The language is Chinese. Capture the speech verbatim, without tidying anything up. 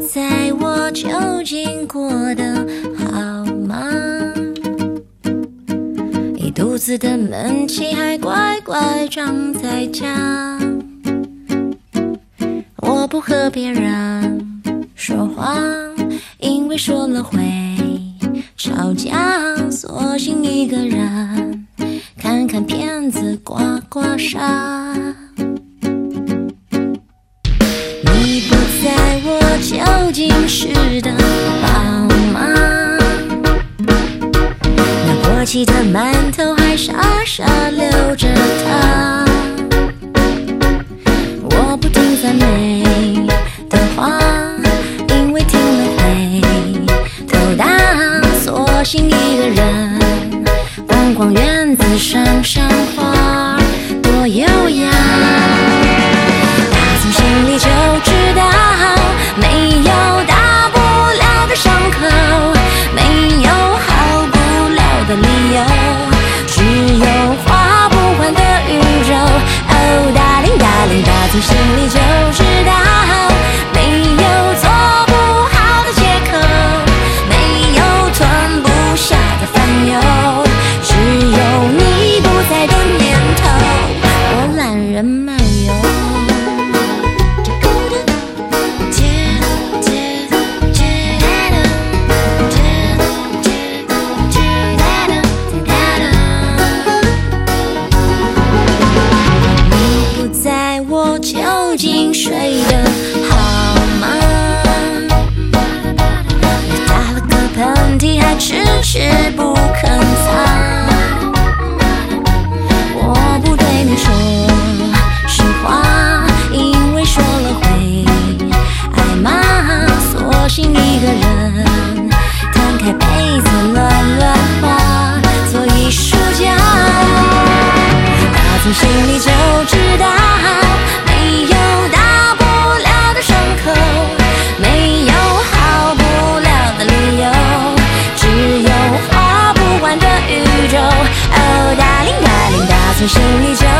在我究竟过得好吗？一肚子的闷气还乖乖长在家，我不和别人说话，因为说了会吵架，索性一个人看看片子刮刮痧。你不在我究竟是的好吗？那过期的馒头还傻傻留着它，我不听赞美的话，因为听了会头大，索性一个人逛逛院子赏赏花，多优雅。打从心里就知道，没有大不了的伤口，没有好不了的理由，只有花不完的宇宙。哦，darling darling，打从心里就知道，没有做不好的借口，没有吞不下的烦忧，只有你不在的念头。我懒人漫游。究竟睡得好吗？你打了个喷嚏还迟迟不肯擦，我不对你说实话，因为说了会挨骂，索性一个人摊开被子乱乱画，做艺术家。打从心里就知道，没有大不了的伤口，没有好不了的理由，只有花不完的宇宙。哦，darling darling，打从心里就